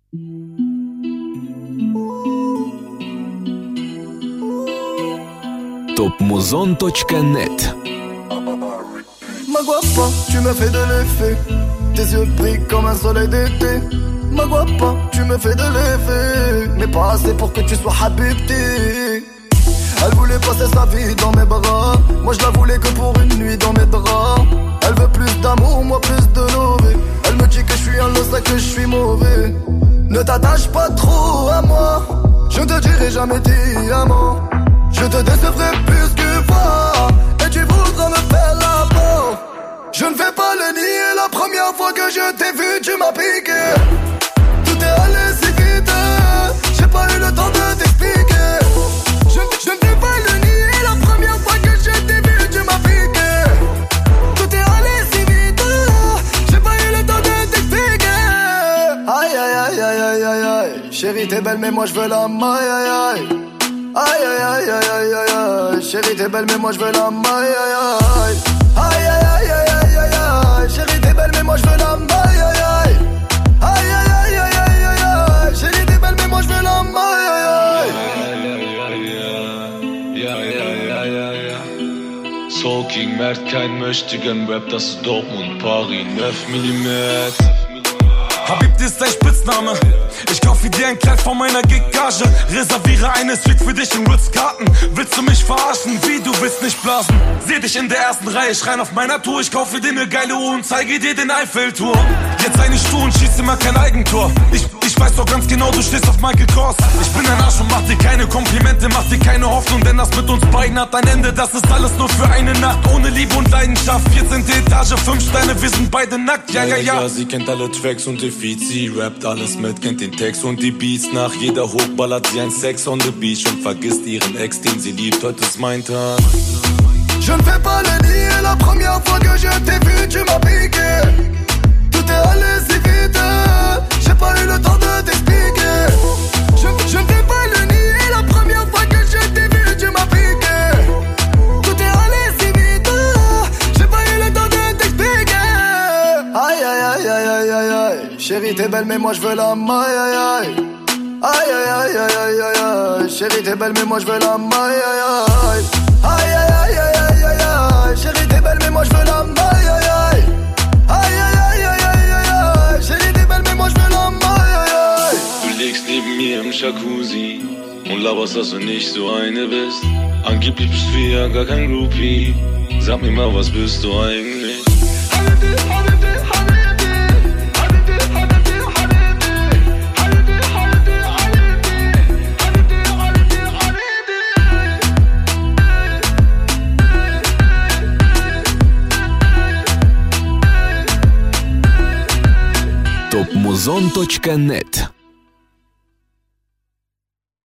Topmuzon.net. Ma guapa, tu me fais de l'effet. Tes yeux brillent comme un soleil d'été. Ma guapa, tu me fais de l'effet. Mais pas assez pour que tu sois habibti. Elle voulait passer sa vie dans mes bras. Moi je la voulais que pour une nuit dans mes draps. Elle veut plus d'amour, moi plus de lové. Elle me dit que je suis un losa, que je suis mauvais. Ne t'attache pas trop à moi. Je ne te dirai jamais diamant. Je te décevrai plus qu'une fois. Et tu voudras me faire la peau. Je ne vais pas le nier, la première fois que je t'ai vu, tu m'as piqué. Tout est allé si vite, j'ai pas eu le temps de t'expliquer. Je ne vais pas le nier, la première fois que je t'ai vu, tu m'as piqué. Tout est allé si vite, j'ai pas eu le temps de t'expliquer. Aïe aïe aïe aïe aïe aïe aïe. Chérie t'es belle mais moi je veux la maille aïe aïe. Aïe aïe aïe aïe aïe aïe aïe. Chérie t'es belle mais moi je veux la maille aïe aïe. Aïe aïe aïe aïe aïe aïe aïe. Chérie t'es belle mais moi je veux la maille aïe aïe. Aïe aïe aïe aïe aïe aïe aïe. Chérie t'es belle mais moi je veux la maille aïe aïe. Soul King merkt kein mächtigen Rap, das ist Dortmund, Paris, 9mm. Habibti ist dein Spitzname. Ich kaufe dir ein Kleid von meiner Gig-Gage. Reserviere eine Suite für dich in Ritz-Carlton. Willst du mich verarschen? Wie, du willst nicht blasen? Seh dich in der ersten Reihe schreien auf meiner Tour. Ich kaufe dir ne geile Uhr und zeige dir den Eiffelturm. Jetzt sei nicht stur und schieß immer kein Eigentor. Ich weiß doch ganz genau, du stehst auf Michael Kors. Ich bin ein Arsch und mach dir keine Komplimente, mach dir keine Hoffnung, denn das mit uns beiden hat ein Ende. Das ist alles nur für eine Nacht, ohne Liebe und Leidenschaft. 14. Etage, 5 Sterne, wir sind beide nackt, ja, ja, ja. Sie kennt alle Tracks und die Feeds, sie rappt alles mit, kennt den Text und die Beats. Nach jeder Hook ballert sie ein Sex on the Beach und vergisst ihren Ex, den sie liebt. Heute ist mein Tag. Je ne vais pas le nier, la première fois que je t'ai vu, tu m'as piqué. Tout est allé si vite, j'ai pas eu le temps de t'expliquer. Je ne vais pas le nier, la première fois que je t'ai vu, tu m'as piqué. Tout est allé si vite, j'ai pas eu le temps de t'expliquer. Aïe aïe aïe aïe aïe aïe aïe. Chérie t'es belle mais moi je veux la maille aïe aïe. Aïe aïe aïe aïe aïe aïe aïe. Chérie t'es belle mais moi je veux la maille aïe aïe. Aïe aïe aïe aïe aïe aïe aïe. Chérie t'es belle mais moi je veux la maille aïe aïe. Aïe aïe aïe aïe aïe aïe aïe. Chérie t'es belle mais moi je veux la maille aïe aïe. Du liegst neben mir im Jacuzzi und laberst, dass du nicht so eine bist. Angeblich bist du ja gar kein Groupie. Sag mir mal, was bist du eigentlich? Topmuzon.net.